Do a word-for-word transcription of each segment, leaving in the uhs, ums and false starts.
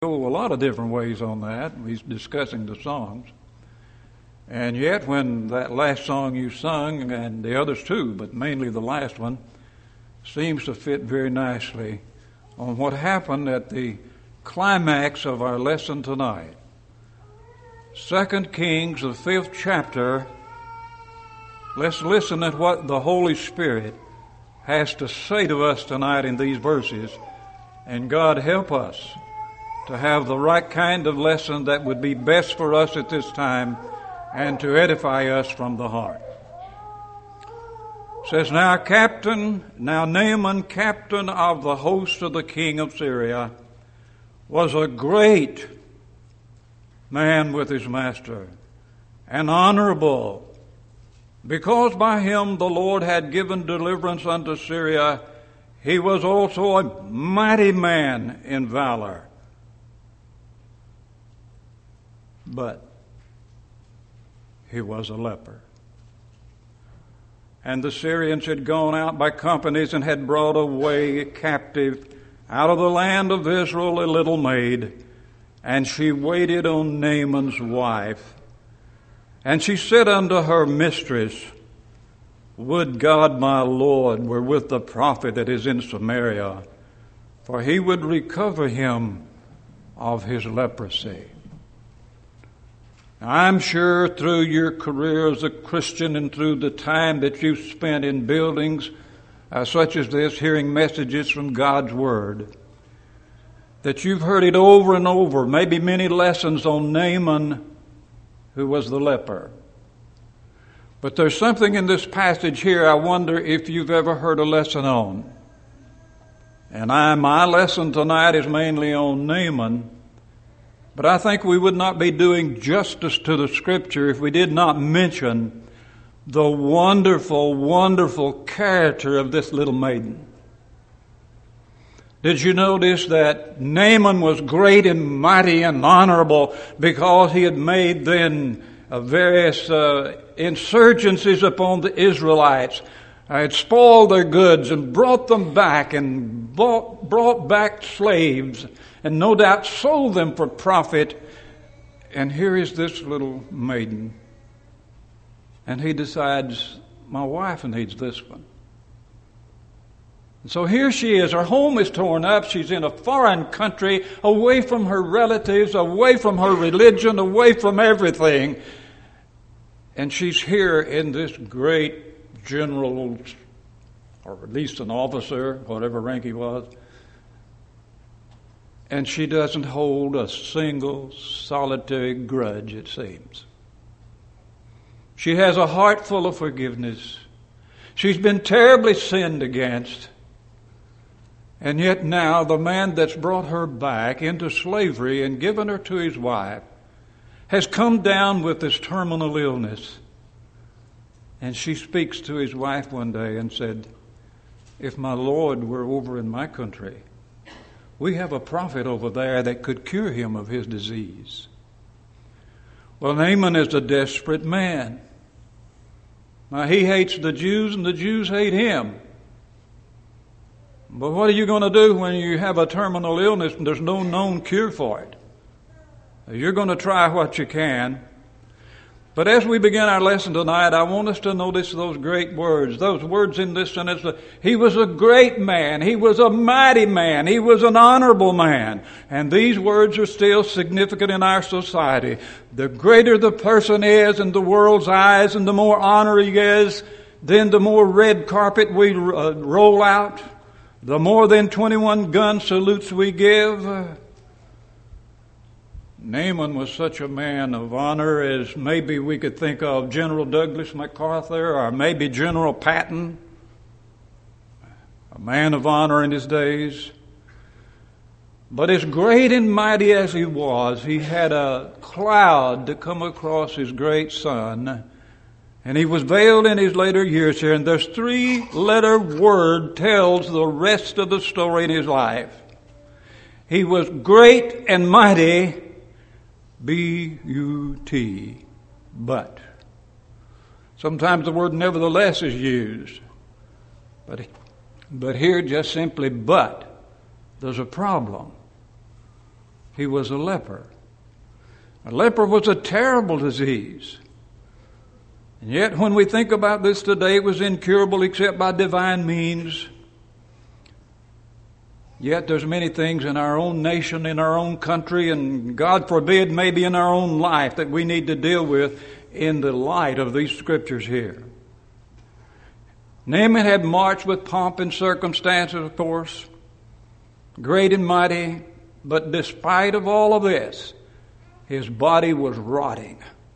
go a lot of different ways on that. He's discussing the songs. And yet when that last song you sung, and the others too, but mainly the last one, seems to fit very nicely on what happened at the climax of our lesson tonight. Second Kings, the fifth chapter. Let's listen at what the Holy Spirit has to say to us tonight in these verses, and God help us to have the right kind of lesson that would be best for us at this time and to edify us from the heart. It says, Now captain, now Naaman, captain of the host of the king of Syria, was a great man with his master, and honorable, because by him the Lord had given deliverance unto Syria. He was also a mighty man in valor. But he was a leper. And the Syrians had gone out by companies and had brought away captive out of the land of Israel a little maid, and she waited on Naaman's wife. And she said unto her mistress, Would God my Lord were with the prophet that is in Samaria, for he would recover him of his leprosy. I'm sure through your career as a Christian and through the time that you've spent in buildings uh, such as this, hearing messages from God's Word, that you've heard it over and over, maybe many lessons on Naaman, who was the leper. But there's something in this passage here I wonder if you've ever heard a lesson on. And I, my lesson tonight is mainly on Naaman. But I think we would not be doing justice to the Scripture if we did not mention the wonderful, wonderful character of this little maiden. Did you notice that Naaman was great and mighty and honorable because he had made then uh, various uh, insurgencies upon the Israelites, uh, had spoiled their goods and brought them back and bought, brought back slaves, and no doubt sold them for profit. And here is this little maiden. And he decides, my wife needs this one. And so here she is. Her home is torn up. She's in a foreign country, away from her relatives, away from her religion, away from everything. And she's here in this great general, or at least an officer, whatever rank he was. And she doesn't hold a single solitary grudge, it seems. She has a heart full of forgiveness. She's been terribly sinned against. And yet now the man that's brought her back into slavery and given her to his wife has come down with this terminal illness. And she speaks to his wife one day and said, If my Lord were over in my country, we have a prophet over there that could cure him of his disease. Well, Naaman is a desperate man. Now, he hates the Jews and the Jews hate him. But what are you going to do when you have a terminal illness and there's no known cure for it? You're going to try what you can. But as we begin our lesson tonight, I want us to notice those great words. Those words in this sentence. He was a great man. He was a mighty man. He was an honorable man. And these words are still significant in our society. The greater the person is in the world's eyes and the more honor he is, then the more red carpet we uh, roll out, the more than twenty-one gun salutes we give. Naaman was such a man of honor as maybe we could think of General Douglas MacArthur or maybe General Patton, a man of honor in his days. But as great and mighty as he was, he had a cloud to come across his great son, and he was veiled in his later years here. And this three-letter word tells the rest of the story in his life. He was great and mighty, B U T, but. Sometimes the word nevertheless is used. But, but here just simply but. There's a problem. he was a leper. A leper was a terrible disease. And yet when we think about this today, it was incurable except by divine means. Yet there's many things in our own nation, in our own country, and God forbid maybe in our own life that we need to deal with in the light of these scriptures here. Naaman had marched with pomp and circumstances, of course, great and mighty, but despite of all of this, his body was rotting.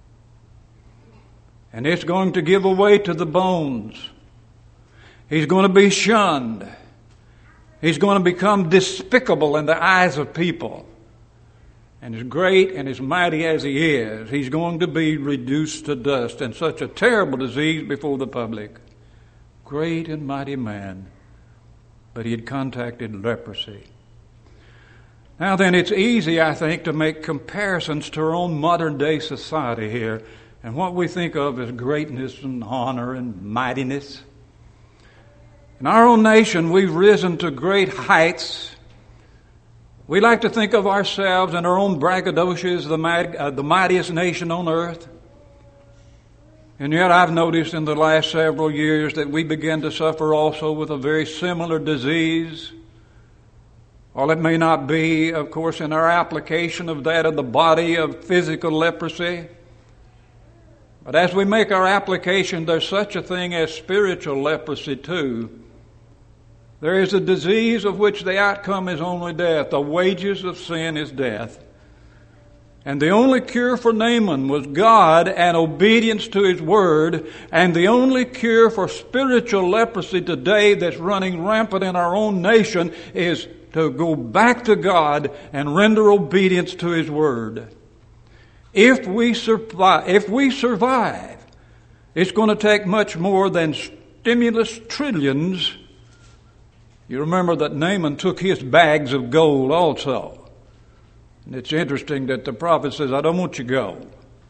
And it's going to give away to the bones. He's going to be shunned. He's going to become despicable in the eyes of people. And as great and as mighty as he is, he's going to be reduced to dust in such a terrible disease before the public. Great and mighty man, but he had contracted leprosy. Now then, it's easy, I think, to make comparisons to our own modern day society here and what we think of as greatness and honor and mightiness. In our own nation, we've risen to great heights. We like to think of ourselves and our own braggadocious, the, might, uh, the mightiest nation on earth. And yet I've noticed in the last several years that we begin to suffer also with a very similar disease. While it may not be, of course, in our application of that of the body of physical leprosy, but as we make our application, there's such a thing as spiritual leprosy too. There is a disease of which the outcome is only death. The wages of sin is death. And the only cure for Naaman was God and obedience to his word. And the only cure for spiritual leprosy today that's running rampant in our own nation is to go back to God and render obedience to his word. If we survive, if we survive, it's going to take much more than stimulus trillions. You remember that Naaman took his bags of gold also. And it's interesting that the prophet says, I don't want you to go.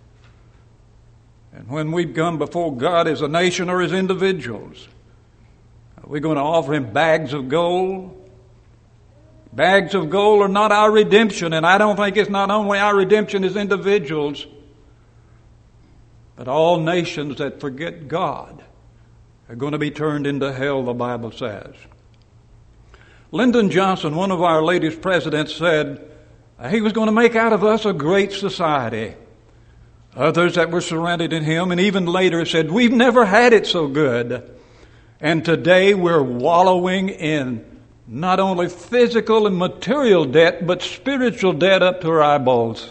And when we come before God as a nation or as individuals, are we going to offer him bags of gold? Bags of gold are not our redemption, and I don't think it's not only our redemption as individuals, but all nations that forget God are going to be turned into hell, the Bible says. Lyndon Johnson, one of our latest presidents, said he was going to make out of us a great society. Others that were surrounded in him, and even later said, we've never had it so good. And today we're wallowing in not only physical and material debt, but spiritual debt up to our eyeballs.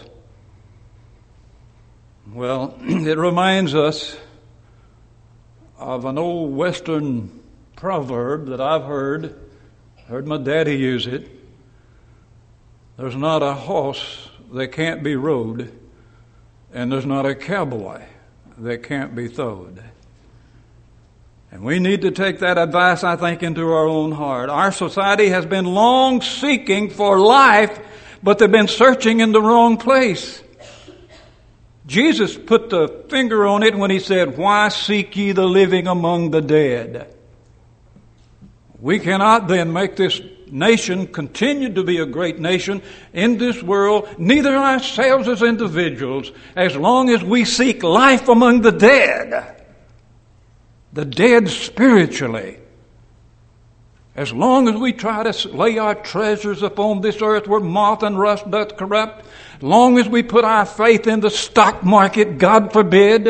Well, it reminds us of an old Western proverb that I've heard, heard my daddy use it. There's not a horse that can't be rode, and there's not a cowboy that can't be throwed. And we need to take that advice, I think, into our own heart. Our society has been long seeking for life, but they've been searching in the wrong place. Jesus put the finger on it when he said, why seek ye the living among the dead? We cannot then make this nation continue to be a great nation in this world, neither ourselves as individuals, as long as we seek life among the dead. The dead spiritually. As long as we try to lay our treasures upon this earth where moth and rust doth corrupt, as long as we put our faith in the stock market, God forbid,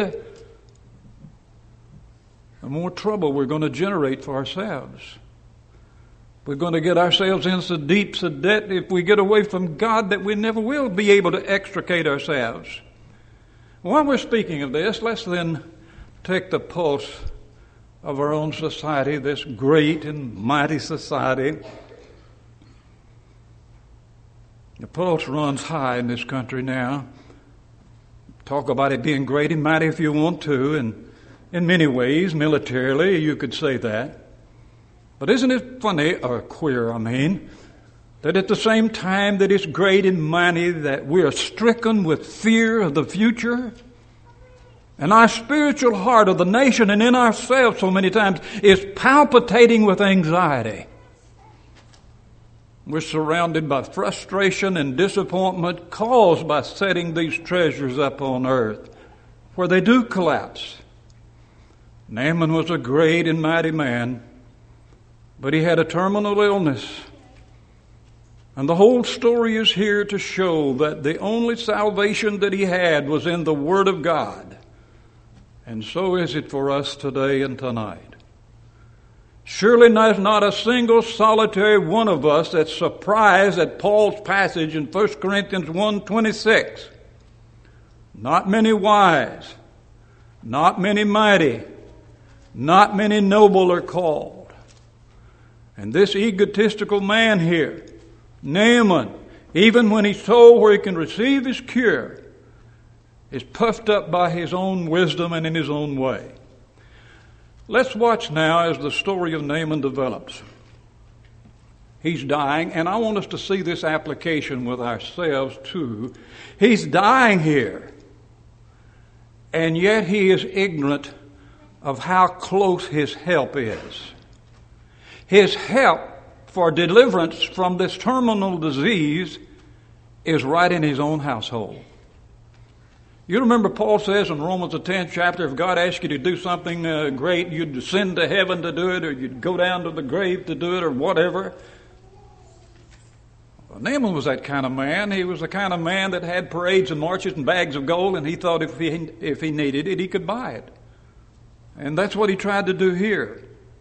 the more trouble we're going to generate for ourselves. We're going to get ourselves into deep debt if we get away from God that we never will be able to extricate ourselves. While we're speaking of this, let's then take the pulse of our own society, this great and mighty society. The pulse runs high in this country now. Talk about it being great and mighty if you want to, and in many ways, militarily, you could say that. But isn't it funny, or queer, I mean, that at the same time that it's great and mighty, that we are stricken with fear of the future? And our spiritual heart of the nation and in ourselves so many times is palpitating with anxiety. We're surrounded by frustration and disappointment caused by setting these treasures up on earth, where they do collapse. Naaman was a great and mighty man, but he had a terminal illness. And the whole story is here to show that the only salvation that he had was in the Word of God. And so is it for us today and tonight. Surely there's not a single solitary one of us that's surprised at Paul's passage in First Corinthians one twenty-six. Not many wise, not many mighty, not many noble are called. And this egotistical man here, Naaman, even when he's told where he can receive his cure, is puffed up by his own wisdom and in his own way. Let's watch now as the story of Naaman develops. He's dying, and I want us to see this application with ourselves too. He's dying here, and yet he is ignorant of how close his help is. His help for deliverance from this terminal disease is right in his own household. You remember Paul says in Romans the tenth chapter, if God asks you to do something uh, great, you'd ascend to heaven to do it, or you'd go down to the grave to do it, or whatever. Well, Naaman was that kind of man. He was the kind of man that had parades and marches and bags of gold, and he thought if he, if he needed it, he could buy it. And that's what he tried to do here.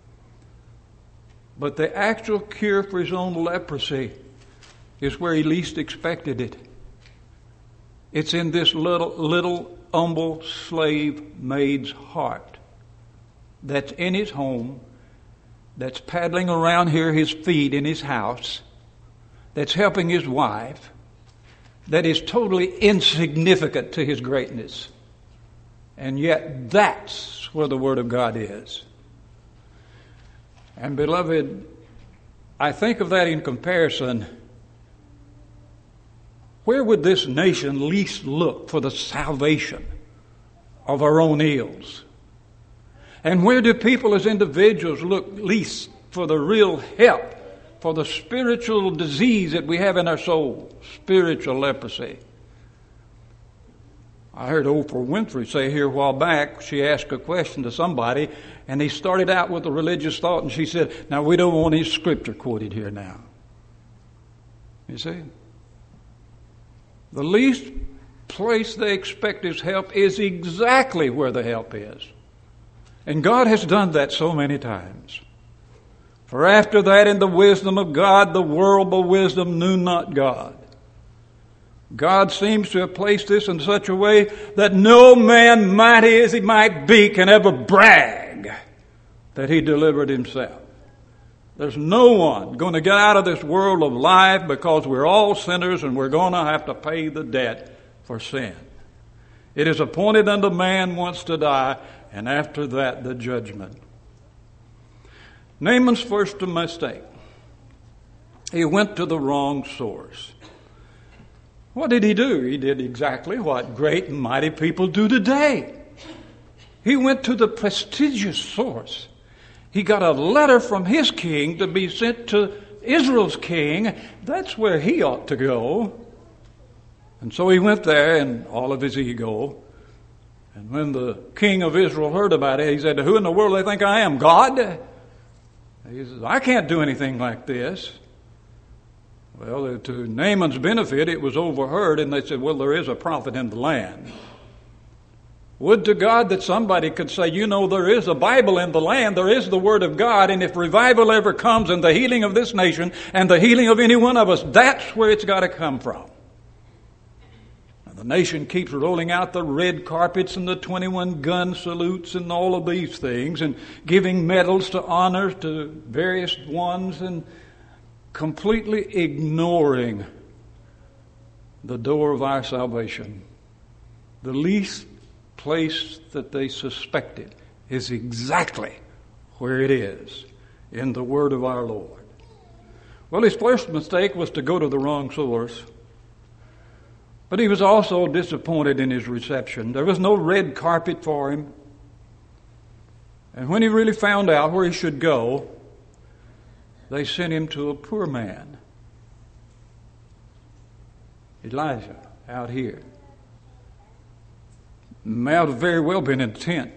But the actual cure for his own leprosy is where he least expected it. It's in this little, little humble slave maid's heart that's in his home, that's paddling around here his feet in his house, that's helping his wife, that is totally insignificant to his greatness. And yet that's where the Word of God is. And beloved, I think of that in comparison. Where would this nation least look for the salvation of our own ills? And where do people as individuals look least for the real help for the spiritual disease that we have in our soul, spiritual leprosy? I heard Oprah Winfrey say here a while back, she asked a question to somebody, and he started out with a religious thought, and she said, now we don't want any scripture quoted here now. You see? The least place they expect his help is exactly where the help is. And God has done that so many times. For after that, in the wisdom of God, the worldly wisdom knew not God. God seems to have placed this in such a way that no man, mighty as he might be, can ever brag that he delivered himself. There's no one going to get out of this world of life because we're all sinners and we're going to have to pay the debt for sin. It is appointed unto man once to die, and after that the judgment. Naaman's first mistake. He went to the wrong source. What did he do? He did exactly what great and mighty people do today. He went to the prestigious source. He got a letter from his king to be sent to Israel's king. That's where he ought to go. And so he went there in all of his ego. And when the king of Israel heard about it, he said, who in the world do they think I am? God? He says, I can't do anything like this. Well, to Naaman's benefit, it was overheard, and they said, well, there is a prophet in the land. Would to God that somebody could say, you know, there is a Bible in the land, there is the Word of God, and if revival ever comes and the healing of this nation and the healing of any one of us, that's where it's got to come from. And the nation keeps rolling out the red carpets and the twenty-one gun salutes and all of these things, and giving medals to honor to various ones, and completely ignoring the door of our salvation. The least place that they suspected is exactly where it is, in the Word of our Lord. Well, his first mistake was to go to the wrong source, but he was also disappointed in his reception. There was no red carpet for him. And when he really found out where he should go, they sent him to a poor man Elijah out here. May have very well been in a tent.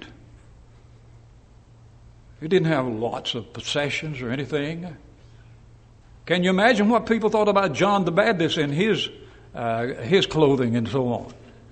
He didn't have lots of possessions or anything. Can you imagine what people thought about John the Baptist and his uh, his clothing and so on?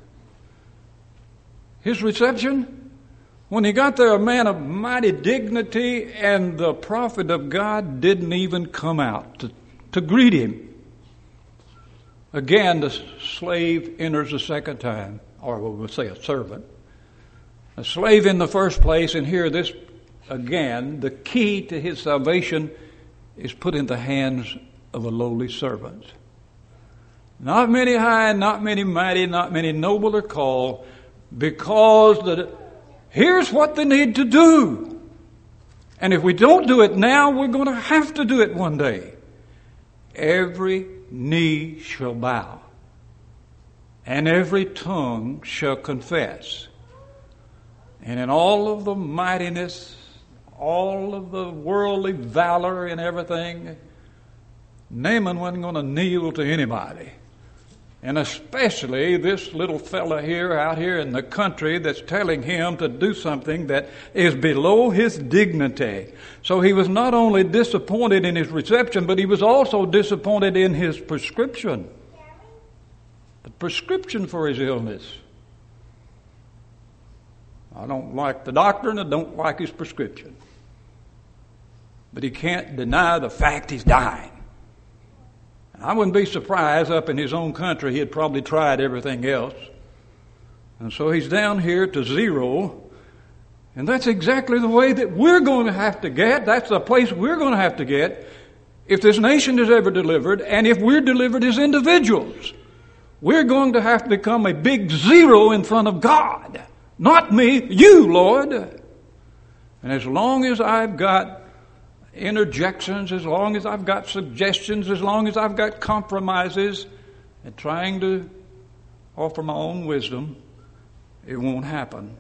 His reception? When he got there, a man of mighty dignity, and the prophet of God didn't even come out to, to greet him. Again, the slave enters a second time, or we'll say a servant. A slave in the first place, and here this, again, the key to his salvation is put in the hands of a lowly servant. Not many high, not many mighty, not many noble are called, because the, here's what they need to do. And if we don't do it now, we're going to have to do it one day. Every knee shall bow, and every tongue shall confess. And in all of the mightiness, all of the worldly valor and everything, Naaman wasn't going to kneel to anybody. And especially this little fella here, out here in the country, that's telling him to do something that is below his dignity. So he was not only disappointed in his reception, but he was also disappointed in his prescription. The prescription for his illness. I don't like the doctor and I don't like his prescription. But he can't deny the fact he's dying. I wouldn't be surprised up in his own country he had probably tried everything else. And so he's down here to zero. And that's exactly the way that we're going to have to get. That's the place we're going to have to get if this nation is ever delivered, and if we're delivered as individuals. We're going to have to become a big zero in front of God. Not me, you, Lord. And as long as I've got interjections, as long as I've got suggestions, as long as I've got compromises and trying to offer my own wisdom, it won't happen.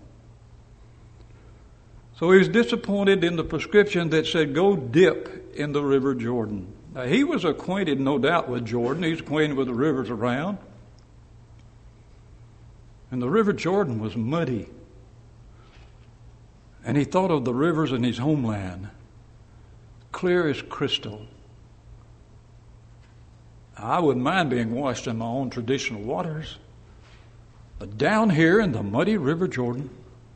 So he was disappointed in the prescription that said, go dip in the river Jordan. Now, he was acquainted, no doubt, with Jordan. He's acquainted with the rivers around. And the river Jordan was muddy. And he thought of the rivers in his homeland, clear as crystal. I wouldn't mind being washed in my own traditional waters. But down here in the muddy river Jordan,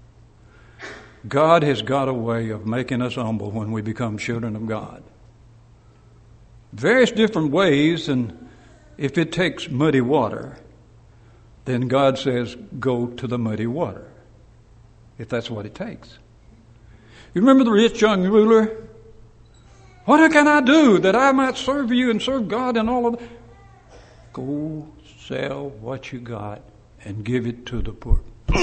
God has got a way of making us humble when we become children of God. Various different ways, and if it takes muddy water, then God says, go to the muddy water, if that's what it takes. You remember the rich young ruler? What can I do that I might serve you and serve God and all of that? Go sell what you got and give it to the poor.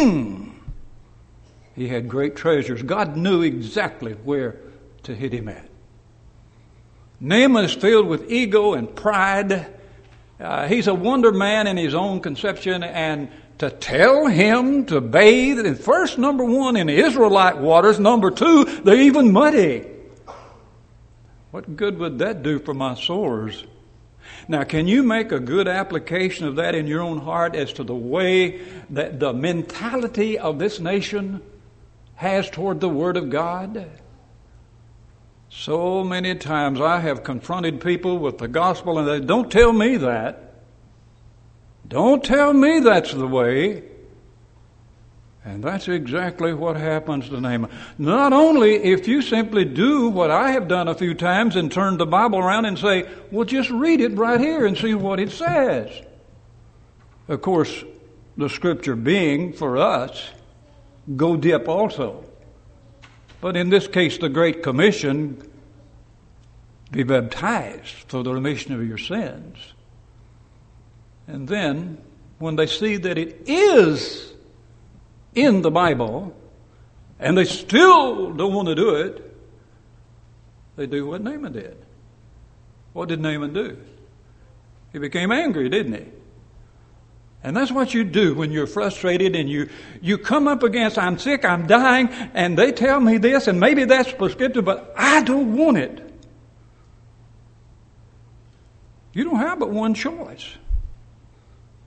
He had great treasures. God knew exactly where to hit him at. Naaman is filled with ego and pride. Uh, he's a wonder man in his own conception, and to tell him to bathe in first, number one, in the Israelite waters, number two, they're even muddy. What good would that do for my sores? Now, can you make a good application of that in your own heart as to the way that the mentality of this nation has toward the Word of God? So many times I have confronted people with the gospel and they don't tell me that. Don't tell me that's the way. And that's exactly what happens to Naaman. Not only if you simply do what I have done a few times and turn the Bible around and say, well, just read it right here and see what it says. Of course, the scripture being for us, go dip also. But in this case, the Great Commission, be baptized for the remission of your sins. And then, when they see that it is in the Bible, and they still don't want to do it, they do what Naaman did. What did Naaman do? He became angry, didn't he? And that's what you do when you're frustrated and you, you come up against, I'm sick, I'm dying, and they tell me this, and maybe that's prescriptive, but I don't want it. You don't have but one choice.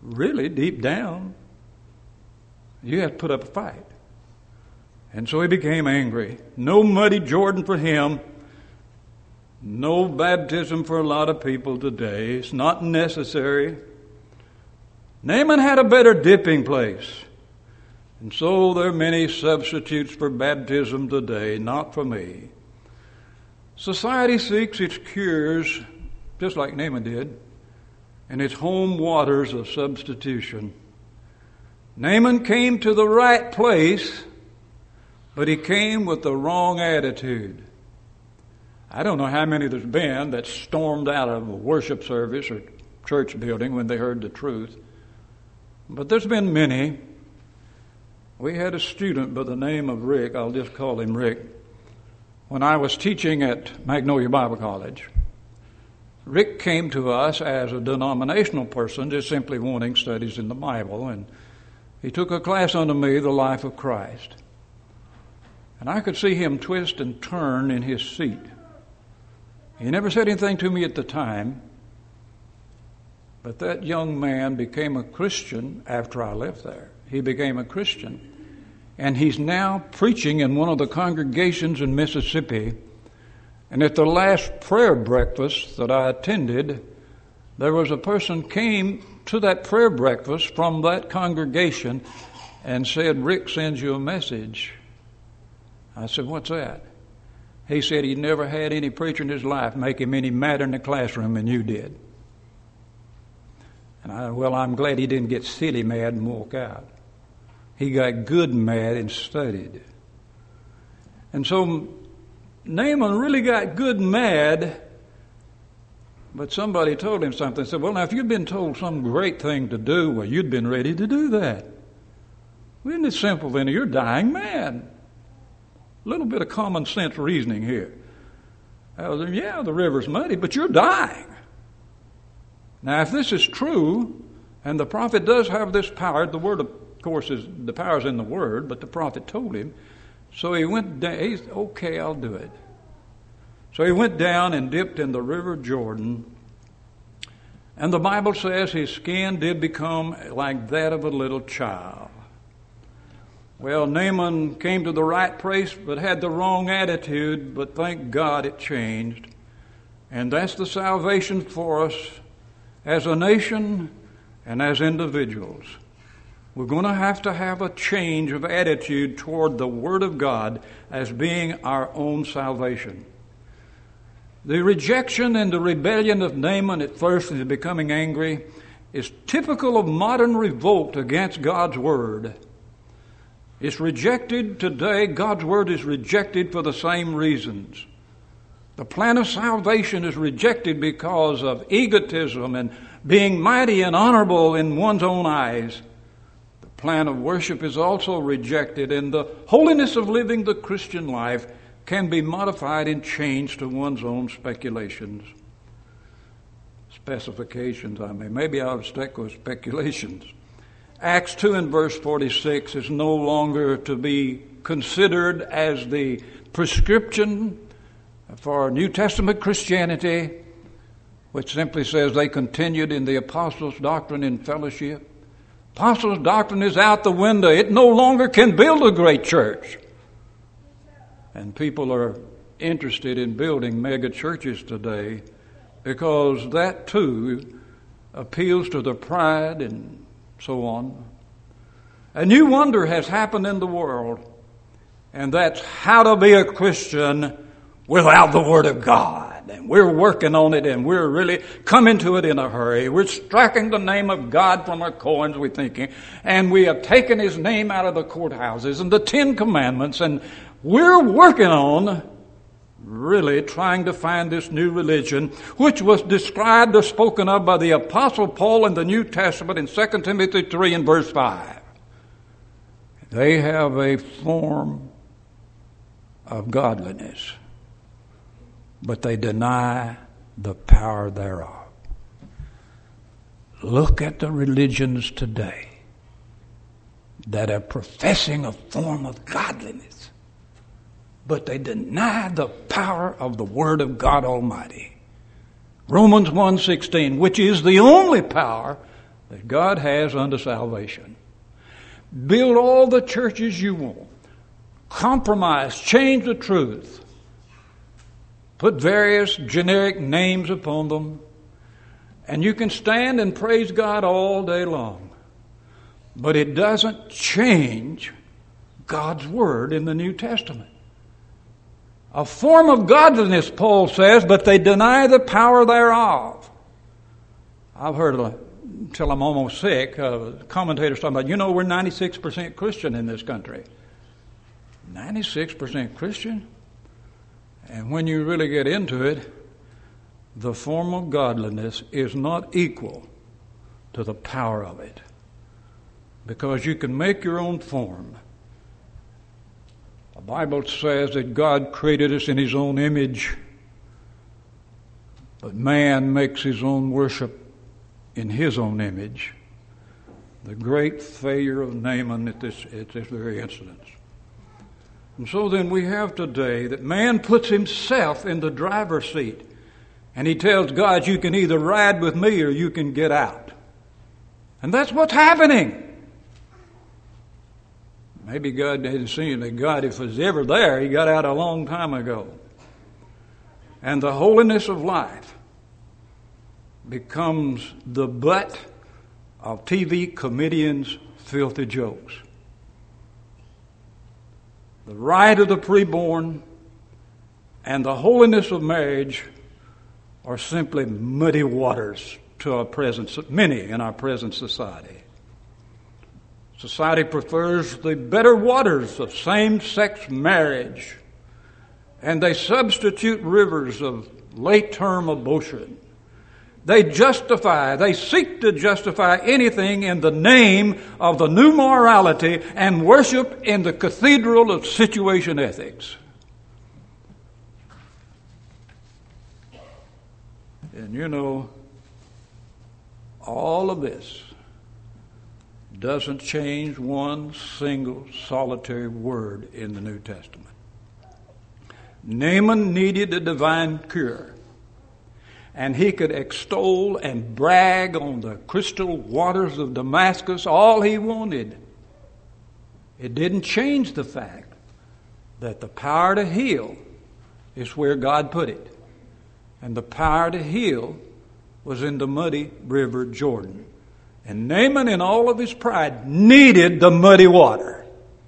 really deep down, you have to put up a fight. And so he became angry. No muddy Jordan for him. No baptism for a lot of people today. It's not necessary. Naaman had a better dipping place. And so there are many substitutes for baptism today, not for me. Society seeks its cures, just like Naaman did, and its home waters of substitution. Naaman came to the right place, but he came with the wrong attitude. I don't know how many there's been that stormed out of a worship service or church building when they heard the truth. But there's been many. We had a student by the name of Rick, I'll just call him Rick, when I was teaching at Magnolia Bible College. Rick came to us as a denominational person, just simply wanting studies in the Bible, and he took a class under me, The Life of Christ. And I could see him twist and turn in his seat. He never said anything to me at the time, but that young man became a Christian after I left there. He became a Christian, and he's now preaching in one of the congregations in Mississippi. And at the last prayer breakfast that I attended, there was a person came to that prayer breakfast from that congregation and said, "Rick sends you a message." I said, "What's that?" He said he never had any preacher in his life make him any madder in the classroom than you did. And I, well, I'm glad he didn't get silly mad and walk out. He got good mad and studied. And so Naaman really got good mad, but somebody told him something. Said, "Well, now, if you'd been told some great thing to do, well, you'd been ready to do that. Well, isn't it simple then? You're dying man." A little bit of common sense reasoning here. I was, yeah, the river's muddy, but you're dying. Now, if this is true, and the prophet does have this power, the word, of course, is the power's in the word, but the prophet told him. So he went down. He's, okay, I'll do it. So he went down and dipped in the river Jordan. And the Bible says his skin did become like that of a little child. Well, Naaman came to the right place but had the wrong attitude, but thank God it changed. And that's the salvation for us as a nation and as individuals. We're going to have to have a change of attitude toward the Word of God as being our own salvation. The rejection and the rebellion of Naaman at first in becoming angry is typical of modern revolt against God's Word. It's rejected today. God's Word is rejected for the same reasons. The plan of salvation is rejected because of egotism and being mighty and honorable in one's own eyes. The plan of worship is also rejected, and the holiness of living the Christian life can be modified and changed to one's own speculations. Specifications, I mean. Maybe I'll stick with speculations. Acts two and verse forty-six is no longer to be considered as the prescription for New Testament Christianity, which simply says they continued in the apostles' doctrine and fellowship. Apostles' doctrine is out the window. It no longer can build a great church. And people are interested in building mega churches today because that too appeals to their pride and so on. A new wonder has happened in the world, and that's how to be a Christian without the Word of God. And we're working on it, and we're really coming to it in a hurry. We're striking the name of God from our coins, we're thinking, and we have taken His name out of the courthouses and the Ten Commandments, and we're working on really trying to find this new religion, which was described or spoken of by the Apostle Paul in the New Testament in Second Timothy three and verse five. They have a form of godliness, but they deny the power thereof. Look at the religions today that are professing a form of godliness, but they deny the power of the Word of God Almighty. Romans one sixteen, which is the only power that God has unto salvation. Build all the churches you want. Compromise, change the truth. Put various generic names upon them. And you can stand and praise God all day long. But it doesn't change God's Word in the New Testament. A form of godliness, Paul says, but they deny the power thereof. I've heard until I'm almost sick, uh, commentators talking about, you know, we're ninety-six percent Christian in this country. ninety-six percent Christian? And when you really get into it, the form of godliness is not equal to the power of it. Because you can make your own form. The Bible says that God created us in His own image, but man makes his own worship in his own image. The great failure of Naaman at this, at this very instance. And so then we have today that man puts himself in the driver's seat, and he tells God, you can either ride with me or you can get out. And that's what's happening. Maybe God hadn't seen that God, if He was ever there, He got out a long time ago. And the holiness of life becomes the butt of T V comedians' filthy jokes. The right of the preborn and the holiness of marriage are simply muddy waters to our present, many in our present society. Society prefers the better waters of same-sex marriage, and they substitute rivers of late-term abortion. They justify, they seek to justify anything in the name of the new morality and worship in the cathedral of situation ethics. And you know, all of this doesn't change one single solitary word in the New Testament. Naaman needed a divine cure, and he could extol and brag on the crystal waters of Damascus all he wanted. It didn't change the fact that the power to heal is where God put it, and the power to heal was in the muddy river Jordan. And Naaman, in all of his pride, needed the muddy water.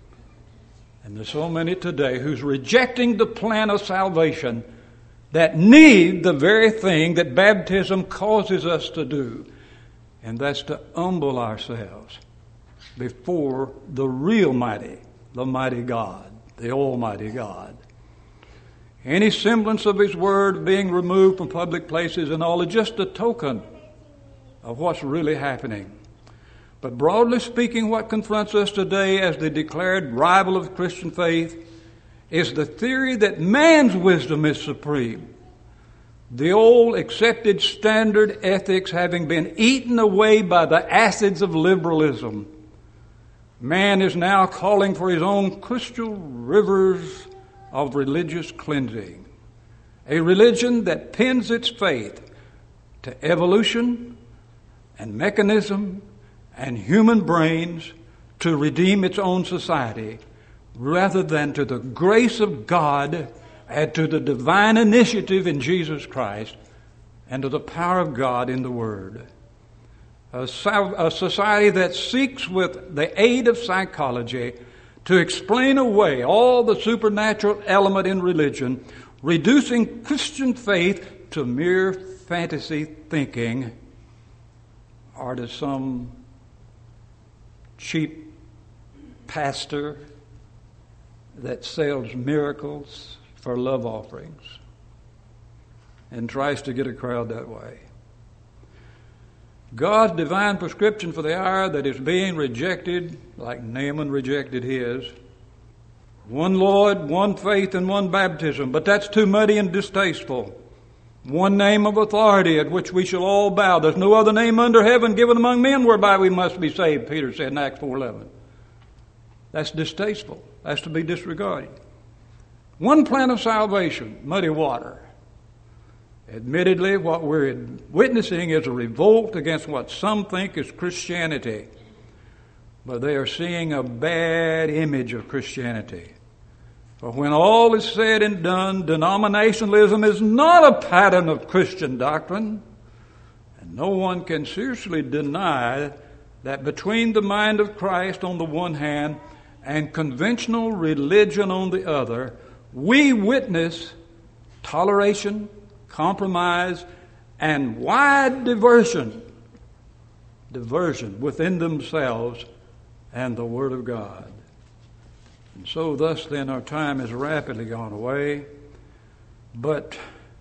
And there's so many today who's rejecting the plan of salvation that need the very thing that baptism causes us to do. And that's to humble ourselves before the real mighty, the mighty God, the almighty God. Any semblance of His Word being removed from public places and all is just a token of what's really happening. But broadly speaking, what confronts us today as the declared rival of Christian faith is the theory that man's wisdom is supreme. The old accepted standard ethics having been eaten away by the acids of liberalism, man is now calling for his own crystal rivers of religious cleansing. A religion that pins its faith to evolution and mechanism and human brains to redeem its own society, rather than to the grace of God and to the divine initiative in Jesus Christ and to the power of God in the Word. A, a society that seeks with the aid of psychology to explain away all the supernatural element in religion, reducing Christian faith to mere fantasy thinking or to some cheap pastor that sells miracles for love offerings and tries to get a crowd that way. God's divine prescription for the hour that is being rejected, like Naaman rejected his, one Lord, one faith, and one baptism, but that's too muddy and distasteful. One name of authority at which we shall all bow. There's no other name under heaven given among men whereby we must be saved, Peter said in Acts four eleven. That's distasteful. That's to be disregarded. One plan of salvation, muddy water. Admittedly, what we're witnessing is a revolt against what some think is Christianity, but they are seeing a bad image of Christianity. For when all is said and done, denominationalism is not a pattern of Christian doctrine, and no one can seriously deny that between the mind of Christ on the one hand and conventional religion on the other, we witness toleration, compromise, and wide diversion, diversion within themselves and the Word of God. And so thus then our time has rapidly gone away, but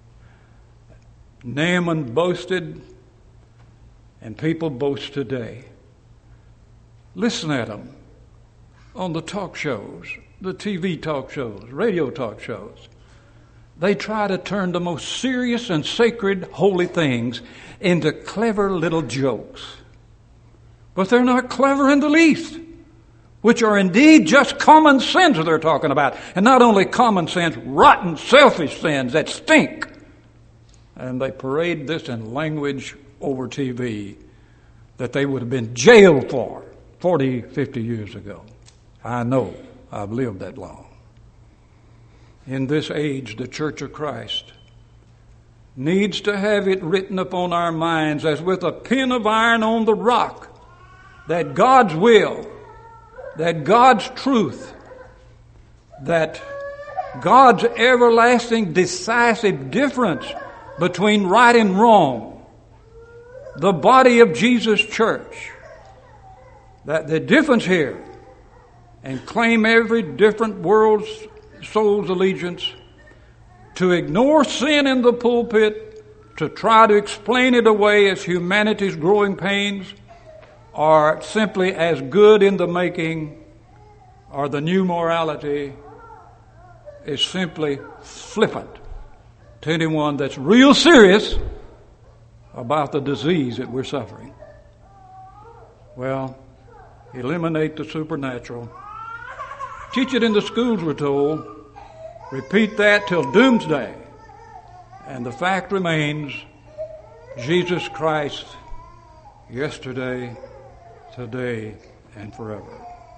Naaman boasted, and people boast today. Listen at them on the talk shows, the T V talk shows, radio talk shows. They try to turn the most serious and sacred holy things into clever little jokes. But they're not clever in the least, which are indeed just common sins that they're talking about. And not only common sins, rotten, selfish sins that stink. And they parade this in language over T V that they would have been jailed for forty, fifty years ago. I know. I've lived that long. In this age, the Church of Christ needs to have it written upon our minds as with a pen of iron on the rock that God's will, that God's truth, that God's everlasting decisive difference between right and wrong, the body of Jesus' church, that the difference here, and claim every different world's soul's allegiance, to ignore sin in the pulpit, to try to explain it away as humanity's growing pains, or simply as good in the making, or the new morality, is simply flippant to anyone that's real serious about the disease that we're suffering. Well, eliminate the supernatural. Teach it in the schools, we're told. Repeat that till doomsday. And the fact remains, Jesus Christ, yesterday, today, and forever.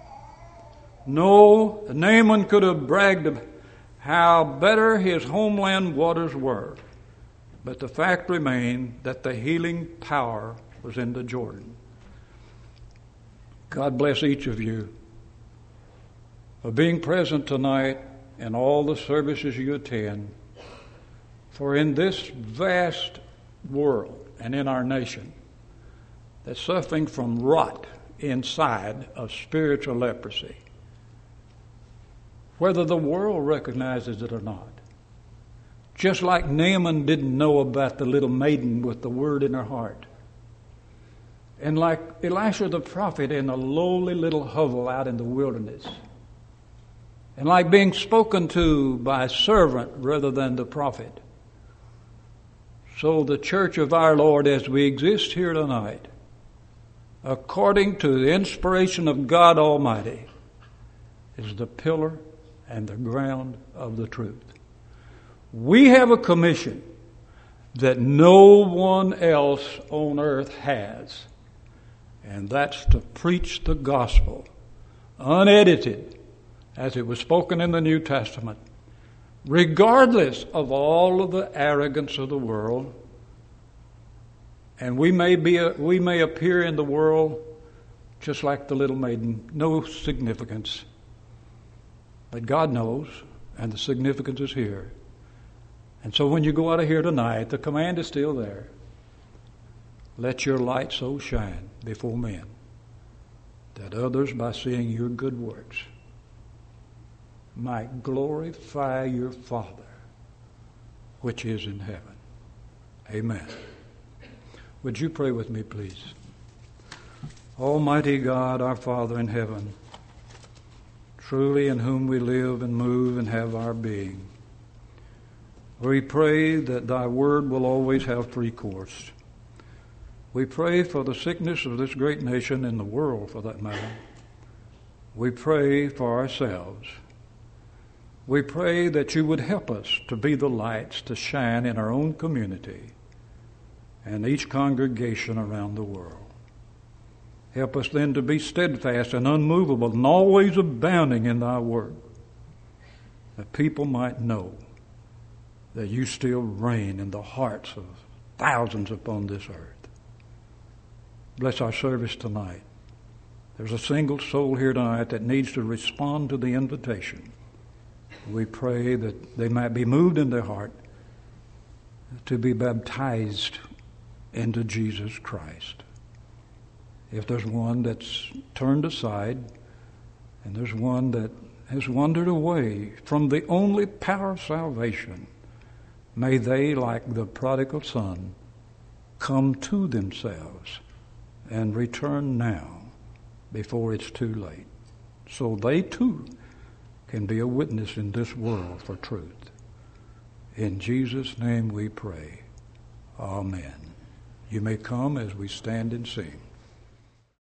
No, Naaman could have bragged of how better his homeland waters were, but the fact remained that the healing power was in the Jordan. God bless each of you for being present tonight in all the services you attend. For in this vast world and in our nation that's suffering from rot inside of spiritual leprosy, whether the world recognizes it or not, just like Naaman didn't know about the little maiden with the word in her heart, and like Elisha the prophet in a lowly little hovel out in the wilderness, and like being spoken to by a servant rather than the prophet. So the church of our Lord, as we exist here tonight, according to the inspiration of God Almighty, is the pillar and the ground of the truth. We have a commission that no one else on earth has, and that's to preach the gospel unedited as it was spoken in the New Testament, regardless of all of the arrogance of the world. And we may be we may appear in the world just like the little maiden, no significance. But God knows, and the significance is here. And so when you go out of here tonight, the command is still there. Let your light so shine before men that others, by seeing your good works, might glorify your Father which is in heaven. Amen. Would you pray with me, please? Almighty God, our Father in heaven, truly in whom we live and move and have our being, we pray that thy word will always have free course. We pray for the sickness of this great nation and the world, for that matter. We pray for ourselves. We pray that you would help us to be the lights to shine in our own community and each congregation around the world. Help us then to be steadfast and unmovable and always abounding in thy work, that people might know that you still reign in the hearts of thousands upon this earth. Bless our service tonight. There's a single soul here tonight that needs to respond to the invitation. We pray that they might be moved in their heart to be baptized into Jesus Christ. If there's one that's turned aside and there's one that has wandered away from the only power of salvation, may they, like the prodigal son, come to themselves and return now before it's too late, so they too can be a witness in this world for truth. In Jesus' name we pray. Amen. You may come as we stand and sing.